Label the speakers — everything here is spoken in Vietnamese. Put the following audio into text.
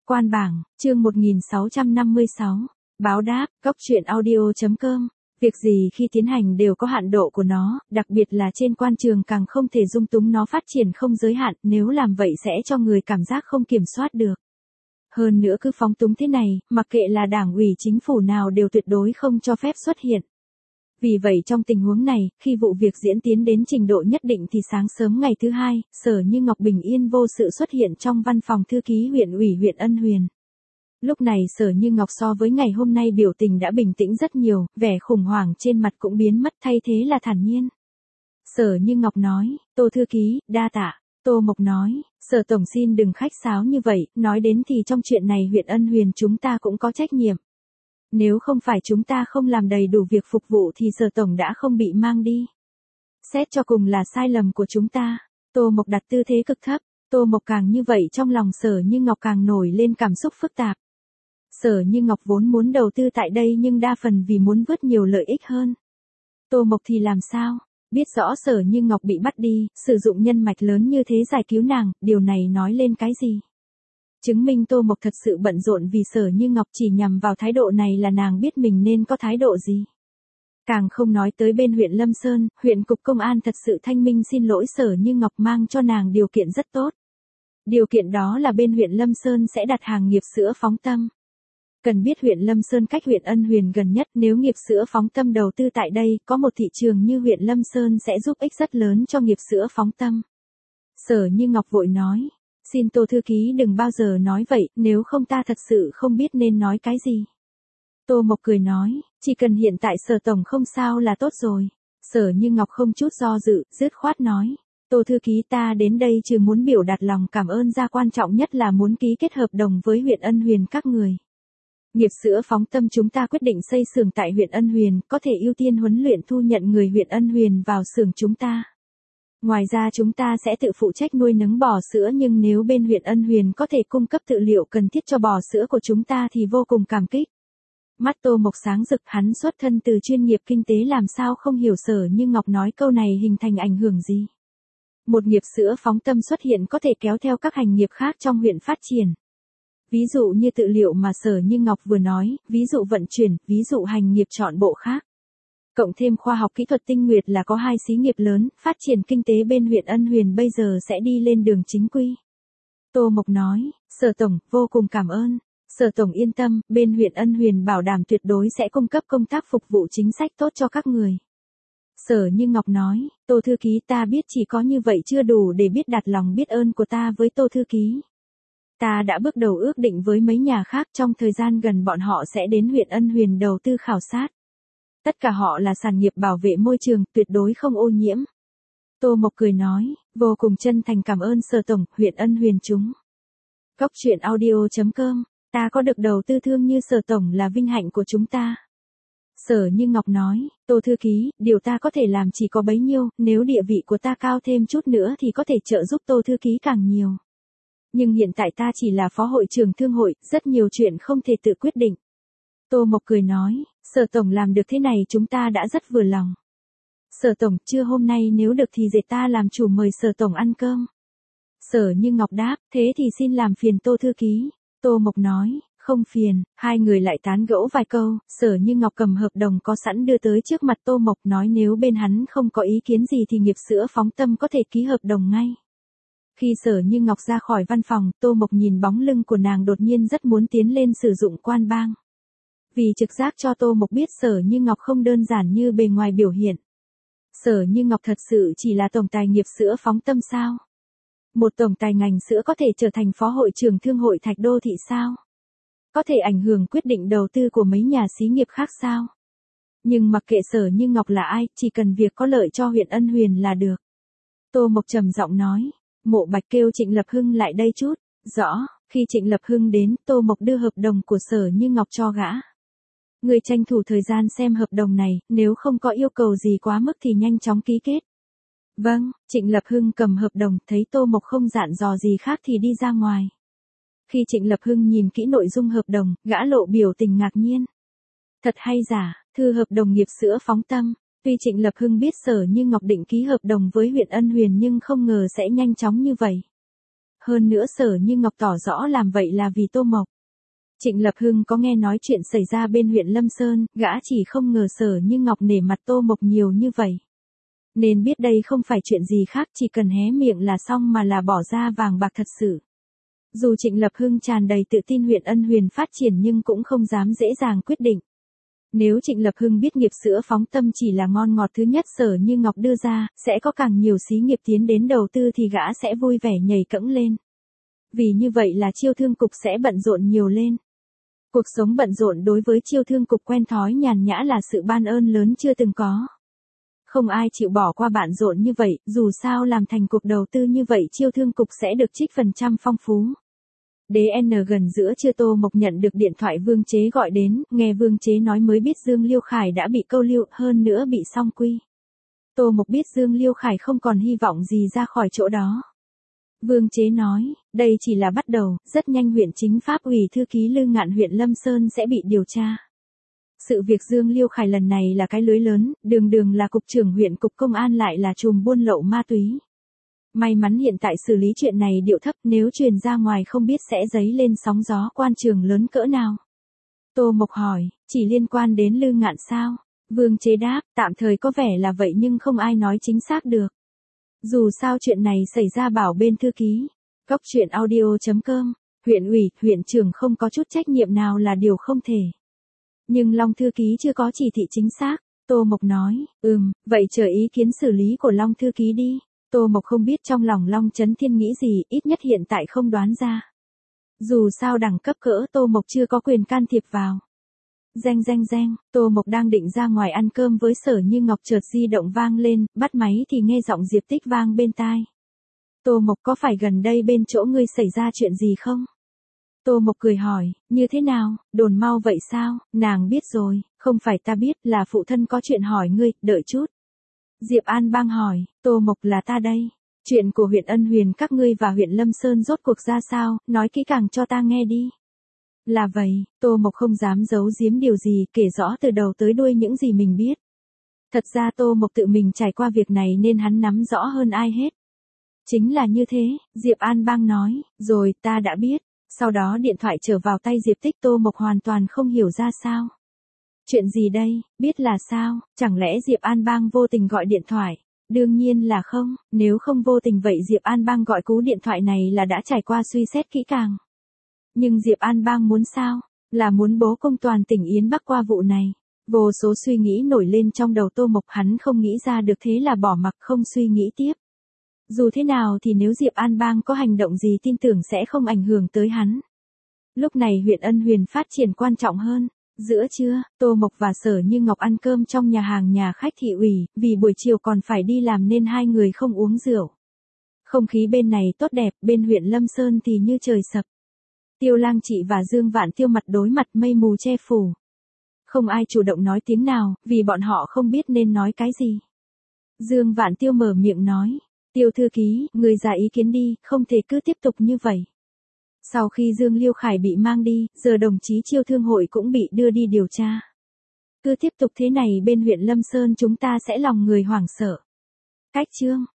Speaker 1: Quan bảng, chương 1656. Báo đáp, Cóc truyện audio.com. Việc gì khi tiến hành đều có hạn độ của nó, đặc biệt là trên quan trường càng không thể dung túng nó phát triển không giới hạn, nếu làm vậy sẽ cho người cảm giác không kiểm soát được. Hơn nữa cứ phóng túng thế này, mặc kệ là đảng ủy chính phủ nào đều tuyệt đối không cho phép xuất hiện. Vì vậy trong tình huống này, khi vụ việc diễn tiến đến trình độ nhất định thì sáng sớm ngày thứ hai, Sở Như Ngọc bình yên vô sự xuất hiện trong văn phòng thư ký huyện ủy huyện Ân Huyền. Lúc này Sở Như Ngọc so với ngày hôm nay biểu tình đã bình tĩnh rất nhiều, vẻ khủng hoảng trên mặt cũng biến mất thay thế là thản nhiên. Sở Như Ngọc nói, Tô thư ký, đa tạ. Tô Mộc nói, Sở Tổng xin đừng khách sáo như vậy, nói đến thì trong chuyện này huyện Ân Huyền chúng ta cũng có trách nhiệm. Nếu không phải chúng ta không làm đầy đủ việc phục vụ thì Sở Tổng đã không bị mang đi. Xét cho cùng là sai lầm của chúng ta. Tô Mộc đặt tư thế cực thấp, Tô Mộc càng như vậy trong lòng Sở Như Ngọc càng nổi lên cảm xúc phức tạp. Sở Như Ngọc vốn muốn đầu tư tại đây nhưng đa phần vì muốn vớt nhiều lợi ích hơn. Tô Mộc thì làm sao? Biết rõ Sở Như Ngọc bị bắt đi, sử dụng nhân mạch lớn như thế giải cứu nàng, điều này nói lên cái gì? Chứng minh Tô Mộc thật sự bận rộn vì Sở Như Ngọc chỉ nhằm vào thái độ này là nàng biết mình nên có thái độ gì. Càng không nói tới bên huyện Lâm Sơn, huyện cục công an thật sự thanh minh xin lỗi Sở Như Ngọc mang cho nàng điều kiện rất tốt. Điều kiện đó là bên huyện Lâm Sơn sẽ đặt hàng nghiệp sữa Phóng Tâm. Cần biết huyện Lâm Sơn cách huyện Ân Huyền gần nhất, nếu nghiệp sữa Phóng Tâm đầu tư tại đây, có một thị trường như huyện Lâm Sơn sẽ giúp ích rất lớn cho nghiệp sữa Phóng Tâm. Sở Như Ngọc vội nói, xin Tô thư ký đừng bao giờ nói vậy, nếu không ta thật sự không biết nên nói cái gì. Tô Mộc cười nói, chỉ cần hiện tại Sở Tổng không sao là tốt rồi. Sở Như Ngọc không chút do dự, dứt khoát nói, Tô thư ký ta đến đây trừ muốn biểu đạt lòng cảm ơn ra, quan trọng nhất là muốn ký kết hợp đồng với huyện Ân Huyền các người. Nghiệp sữa Phóng Tâm chúng ta quyết định xây xưởng tại huyện Ân Huyền, có thể ưu tiên huấn luyện thu nhận người huyện Ân Huyền vào xưởng chúng ta. Ngoài ra chúng ta sẽ tự phụ trách nuôi nấng bò sữa, nhưng nếu bên huyện Ân Huyền có thể cung cấp tự liệu cần thiết cho bò sữa của chúng ta thì vô cùng cảm kích. Mắt Tô Mộc sáng rực, hắn xuất thân từ chuyên nghiệp kinh tế làm sao không hiểu Sở Như Ngọc nói câu này hình thành ảnh hưởng gì. Một nghiệp sữa Phóng Tâm xuất hiện có thể kéo theo các hành nghiệp khác trong huyện phát triển. Ví dụ như tự liệu mà Sở Như Ngọc vừa nói, ví dụ vận chuyển, ví dụ hành nghiệp trọn bộ khác. Cộng thêm khoa học kỹ thuật Tinh Nguyệt là có hai xí nghiệp lớn, phát triển kinh tế bên huyện Ân Huyền bây giờ sẽ đi lên đường chính quy. Tô Mộc nói, Sở Tổng, vô cùng cảm ơn. Sở Tổng yên tâm, bên huyện Ân Huyền bảo đảm tuyệt đối sẽ cung cấp công tác phục vụ chính sách tốt cho các người. Sở Như Ngọc nói, Tô thư ký ta biết chỉ có như vậy chưa đủ để biết đặt lòng biết ơn của ta với Tô thư ký. Ta đã bước đầu ước định với mấy nhà khác, trong thời gian gần bọn họ sẽ đến huyện Ân Huyền đầu tư khảo sát. Tất cả họ là sản nghiệp bảo vệ môi trường, tuyệt đối không ô nhiễm. Tô Mộc cười nói, vô cùng chân thành cảm ơn Sở Tổng, huyện Ân Huyền chúng. Cóc truyện audio.com, ta có được đầu tư thương như Sở Tổng là vinh hạnh của chúng ta. Sở Như Ngọc nói, Tô thư ký, điều ta có thể làm chỉ có bấy nhiêu, nếu địa vị của ta cao thêm chút nữa thì có thể trợ giúp Tô thư ký càng nhiều. Nhưng hiện tại ta chỉ là phó hội trưởng thương hội, rất nhiều chuyện không thể tự quyết định. Tô Mộc cười nói, Sở Tổng làm được thế này chúng ta đã rất vừa lòng. Sở Tổng, trưa hôm nay nếu được thì dệt ta làm chủ mời Sở Tổng ăn cơm. Sở Như Ngọc đáp, thế thì xin làm phiền Tô thư ký. Tô Mộc nói, không phiền. Hai người lại tán gẫu vài câu, Sở Như Ngọc cầm hợp đồng có sẵn đưa tới trước mặt Tô Mộc, nói nếu bên hắn không có ý kiến gì thì nghiệp sữa Phóng Tâm có thể ký hợp đồng ngay. Khi Sở Như Ngọc ra khỏi văn phòng, Tô Mộc nhìn bóng lưng của nàng đột nhiên rất muốn tiến lên sử dụng quan bang. Vì trực giác cho Tô Mộc biết Sở Như Ngọc không đơn giản như bề ngoài biểu hiện. Sở Như Ngọc thật sự chỉ là tổng tài nghiệp sữa Phóng Tâm sao? Một tổng tài ngành sữa có thể trở thành phó hội trưởng thương hội Thạch Đô thị sao? Có thể ảnh hưởng quyết định đầu tư của mấy nhà xí nghiệp khác sao? Nhưng mặc kệ Sở Như Ngọc là ai, chỉ cần việc có lợi cho huyện Ân Huyền là được. Tô Mộc trầm giọng nói, Mộ Bạch kêu Trịnh Lập Hưng lại đây chút. Rõ, khi Trịnh Lập Hưng đến, Tô Mộc đưa hợp đồng của Sở Như Ngọc cho gã. Người tranh thủ thời gian xem hợp đồng này, nếu không có yêu cầu gì quá mức thì nhanh chóng ký kết. Vâng, Trịnh Lập Hưng cầm hợp đồng, thấy Tô Mộc không dặn dò gì khác thì đi ra ngoài. Khi Trịnh Lập Hưng nhìn kỹ nội dung hợp đồng, gã lộ biểu tình ngạc nhiên. Thật hay giả, thư hợp đồng nghiệp sữa Phóng Tâm. Tuy Trịnh Lập Hưng biết Sở Như Ngọc định ký hợp đồng với huyện Ân Huyền nhưng không ngờ sẽ nhanh chóng như vậy. hơn nữa Sở Như Ngọc tỏ rõ làm vậy là vì Tô Mộc. Trịnh Lập Hưng có nghe nói chuyện xảy ra bên huyện Lâm Sơn, gã chỉ không ngờ Sở Như Ngọc nể mặt Tô Mộc nhiều như vậy. Nên biết đây không phải chuyện gì khác, chỉ cần hé miệng là xong mà là bỏ ra vàng bạc thật sự. Dù Trịnh Lập Hưng tràn đầy tự tin huyện Ân Huyền phát triển nhưng cũng không dám dễ dàng quyết định. Nếu Trịnh Lập Hưng biết nghiệp sữa phóng tâm chỉ là ngon ngọt thứ nhất Sở Như Ngọc đưa ra, sẽ có càng nhiều xí nghiệp tiến đến đầu tư thì gã sẽ vui vẻ nhảy cẫng lên. Vì như vậy là Chiêu Thương Cục sẽ bận rộn nhiều lên. Cuộc sống bận rộn đối với Chiêu Thương Cục quen thói nhàn nhã là sự ban ơn lớn chưa từng có. Không ai chịu bỏ qua bận rộn như vậy, dù sao làm thành cục đầu tư như vậy Chiêu Thương Cục sẽ được trích phần trăm phong phú. DN gần giữa trưa Tô Mộc nhận được điện thoại Vương Chế gọi đến, nghe Vương Chế nói mới biết Dương Liêu Khải đã bị câu lưu, hơn nữa bị song quy. Tô Mộc biết Dương Liêu Khải không còn hy vọng gì ra khỏi chỗ đó. Vương Chế nói, đây chỉ là bắt đầu, rất nhanh huyện chính pháp ủy thư ký Lư Ngạn huyện Lâm Sơn sẽ bị điều tra. Sự việc Dương Liêu Khải lần này là cái lưới lớn, đường là cục trưởng huyện cục công an lại là trùm buôn lậu ma túy. May mắn hiện tại xử lý chuyện này điệu thấp, nếu truyền ra ngoài không biết sẽ dấy lên sóng gió quan trường lớn cỡ nào. Tô Mộc hỏi, chỉ liên quan đến Lư Ngạn sao? Vương Chế đáp, tạm thời có vẻ là vậy nhưng không ai nói chính xác được. Dù sao chuyện này xảy ra bảo bên thư ký. Góc truyện audio.com, huyện ủy, huyện trưởng không có chút trách nhiệm nào là điều không thể. Nhưng Long thư ký chưa có chỉ thị chính xác. Tô Mộc nói, vậy chờ ý kiến xử lý của Long thư ký đi. Tô Mộc không biết trong lòng Long Chấn Thiên nghĩ gì, ít nhất hiện tại không đoán ra. Dù sao đẳng cấp cỡ Tô Mộc chưa có quyền can thiệp vào. Reng, Tô Mộc đang định ra ngoài ăn cơm với Sở Như Ngọc chợt di động vang lên, bắt máy thì nghe giọng Diệp Tích vang bên tai. Tô Mộc có phải gần đây bên chỗ ngươi xảy ra chuyện gì không? Tô Mộc cười hỏi, như thế nào, đồn mau vậy sao? Nàng biết rồi, không phải ta biết, là phụ thân có chuyện hỏi ngươi, đợi chút. Diệp An Bang hỏi, Tô Mộc là ta đây. Chuyện của huyện Ân Huyền các ngươi và huyện Lâm Sơn rốt cuộc ra sao, nói kỹ càng cho ta nghe đi. Là vậy, Tô Mộc không dám giấu giếm điều gì, kể rõ từ đầu tới đuôi những gì mình biết. Thật ra Tô Mộc tự mình trải qua việc này nên hắn nắm rõ hơn ai hết. Chính là như thế, Diệp An Bang nói, rồi ta đã biết. Sau đó điện thoại trở vào tay Diệp Tích. Tô Mộc hoàn toàn không hiểu ra sao. Chuyện gì đây, biết là sao, chẳng lẽ Diệp An Bang vô tình gọi điện thoại? Đương nhiên là không, nếu không vô tình vậy Diệp An Bang gọi cú điện thoại này là đã trải qua suy xét kỹ càng. Nhưng Diệp An Bang muốn sao? Là muốn bố công toàn tỉnh Yến Bắc qua vụ này. Vô số suy nghĩ nổi lên trong đầu Tô Mộc, hắn không nghĩ ra được thế là bỏ mặc không suy nghĩ tiếp. Dù thế nào thì nếu Diệp An Bang có hành động gì tin tưởng sẽ không ảnh hưởng tới hắn. Lúc này huyện Ân Huyền phát triển quan trọng hơn. Giữa trưa, Tô Mộc và Sở Như Ngọc ăn cơm trong nhà hàng nhà khách thị ủy, vì buổi chiều còn phải đi làm nên hai người không uống rượu. Không khí bên này tốt đẹp, bên huyện Lâm Sơn thì như trời sập. Tiêu Lang Chị và Dương Vạn Tiêu mặt đối mặt, mây mù che phủ. Không ai chủ động nói tiếng nào, vì bọn họ không biết nên nói cái gì. Dương Vạn Tiêu mở miệng nói, Tiêu thư ký, người ra ý kiến đi, không thể cứ tiếp tục như vậy. Sau khi Dương Liêu Khải bị mang đi, giờ đồng chí Chiêu Thương hội cũng bị đưa đi điều tra. Cứ tiếp tục thế này bên huyện Lâm Sơn chúng ta sẽ lòng người hoảng sợ. Cách chương